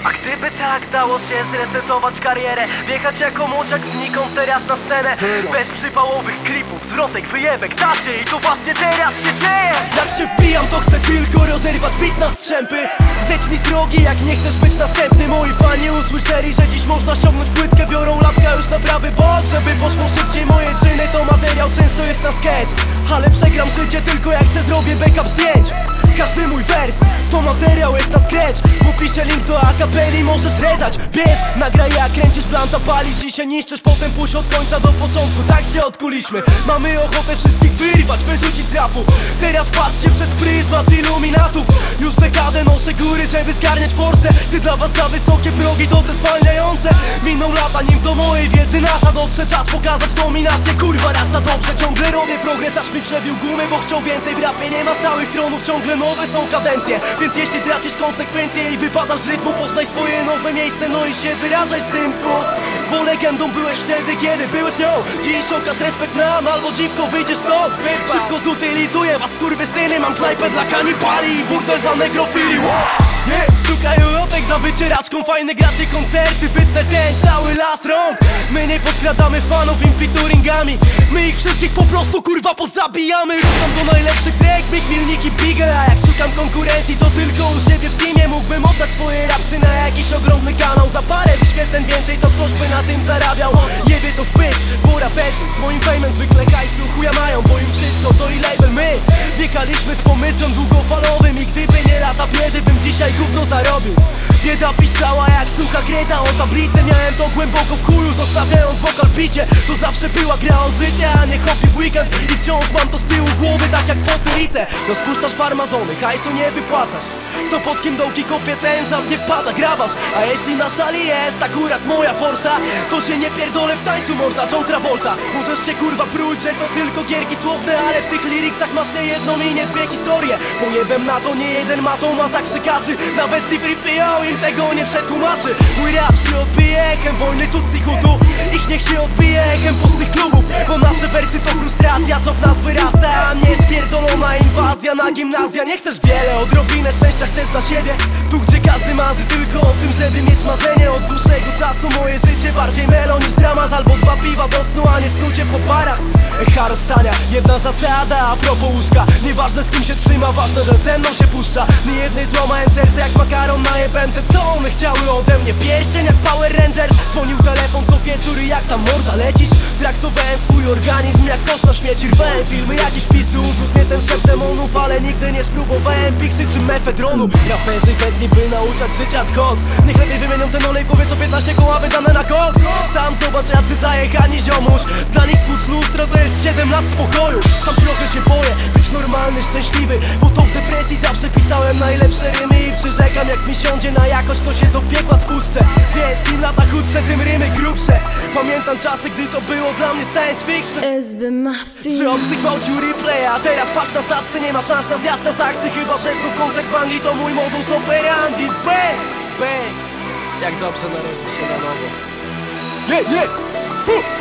A gdyby tak dało się zresetować karierę, wjechać jako młodziak znikąd teraz na scenę, bez przypałowych klipów, zwrotek, wyjebek, tasie. I to właśnie teraz się dzieje. Jak się wbijam, to chcę tylko rozerwać bit na strzępy. Zejdź mi z drogi, jak nie chcesz być następny. Moi fani usłyszeli, że dziś można ściągnąć płytkę. Biorą lapka już na prawy bok, żeby poszło szybciej. Moje czyny to materiał, często jest na sketch, ale przegram życie tylko jak se zrobię backup zdjęć. Każdy mój wers to materiał, jest na scratch. W opisie link do akapeli, możesz rezać. Bierz, nagraj jak kręcisz blanta, palisz i się niszczysz. Potem puść od końca do początku, tak się odkuliśmy. Mamy ochotę wszystkich wyrwać, wyrzucić z rapu. Teraz patrzcie przez pryzmat iluminatów. Już dekadę noszę góry, żeby zgarniać forsę. Ty dla was za wysokie progi to te zwalniające. Miną lata, nim do mojej wiedzy NASA dotrze. Czas pokazać dominację, kurwa raca dobrze. Ciągle robię progres, aż mi przebił gumy, bo chciał więcej. W rapie nie ma stałych tronów, ciągle nowe są kadencje. Więc jeśli tracisz konsekwencje i wypadasz z rytmu, poznaj swoje nowe miejsce, no i się wyrażaj, synku. Bo legendą byłeś wtedy, kiedy byłeś nią. Dziś okaż respekt nam, albo dziwko wyjdziesz stąd. Szybko zutylizuję was, skurwysyny. Mam knajpę dla kanibali i burdel dla negrofili. Szukają lotek za wycieraczką, fajne gracie koncerty, wytnę ten cały las rąk. My nie podkradamy fanów im featuringami, my ich wszystkich po prostu kurwa pozabijamy. Ruszam do najlepszych track, Big Milnik i Bigel. A jak szukam konkurencji, to tylko u siebie w teamie. Mógłbym oddać swoje rapsy na jakiś ogromny kanał. Za parę wyświetleń więcej, to ktoś by na tym zarabiał. Jebie to w pysk, bo raperzy z moim fejmem zwykle hajsu chuja mają. Bo im wszystko to i label my wjechaliśmy z pomysłem długofalowym. I gdyby nie lata biedy, bym dzisiaj gówno zarobił. Bieda piszczała jak sucha Greta o tablicę. Miałem to głęboko w chuju, zostawiając wokal w bicie. To zawsze była gra o życie, a nie hobby w weekend. I wciąż mam to z tyłu głowy, tak jak potylicę. Rozpuszczasz farmazony, hajsu nie wypłacasz. Kto pod kim dołki kopie, ten za mnie wpada, grabasz. A jeśli na szali jest akurat moja forsa, to się nie pierdolę w tańcu, morda John Travolta. Możesz się kurwa pruć, że to tylko gierki słowne, ale w tych liryksach masz nie jedną i nie dwie historie. Pojebem na to, nie jeden matą ma zakrzykaczy. Nawet Cifry piją, im tego nie przetłumaczy. Mój rap się odbije echem wojny Tutsi Hutu. Ich niech się odbije echem pustych klubów. Bo nasze wersy to frustracja, co w nas wyrasta, a nie spierdolona inwazja na gimnazja. Nie chcesz wiele, odrobinę szczęścia chcesz dla siebie. Tu gdzie każdy marzy tylko o tym, żeby mieć marzenie. Od dłuższego czasu moje życie bardziej melo niż dramat. Albo dwa piwa do snu, a nie snucie po parach. Echa rozstania, jedna zasada a propos łóżka. Nieważne z kim się trzyma, ważne, że ze mną się puszcza. Nie jednej złamałem serce jak makaron na jebemce. Co one chciały ode mnie? Pieścień jak Power Rangers. Dzwonił telefon co wieczór i jak tam morda lecisz. Traktowałem swój organizm jak kosz na śmieci. Rwałem filmy jakiś pizdu, wrót mnie ten szep demonów. Ale nigdy nie spróbowałem piksy czy mefedronu. Raperzy chętni by nauczać życia kot. Niech lepiej wymienią ten olej, powie co 15 koła wydane na koks. Sam zobacz jacy zajechani ziomuś. Dla nich spłuc lustro to jest 7 lat spokoju. Sam trochę się boję być normalny, szczęśliwy, bo to w depresji zawsze pisałem najlepsze rymy. I przyrzekam jak mi siądzie na jakość, to się do piekła spuszczę. Wiesz, im lata chudsze, tym rymy grubsze. Pamiętam czasy, gdy to było dla mnie science fiction. Czy obcy gwałcił replay, a teraz patrz na stację, nie ma szans na zjazd na saksy. Chyba że znów koncert w Anglii to mój modus operandi. Bang, bang. Jak dobrze narodzić się na nowo. Yeah, yeah.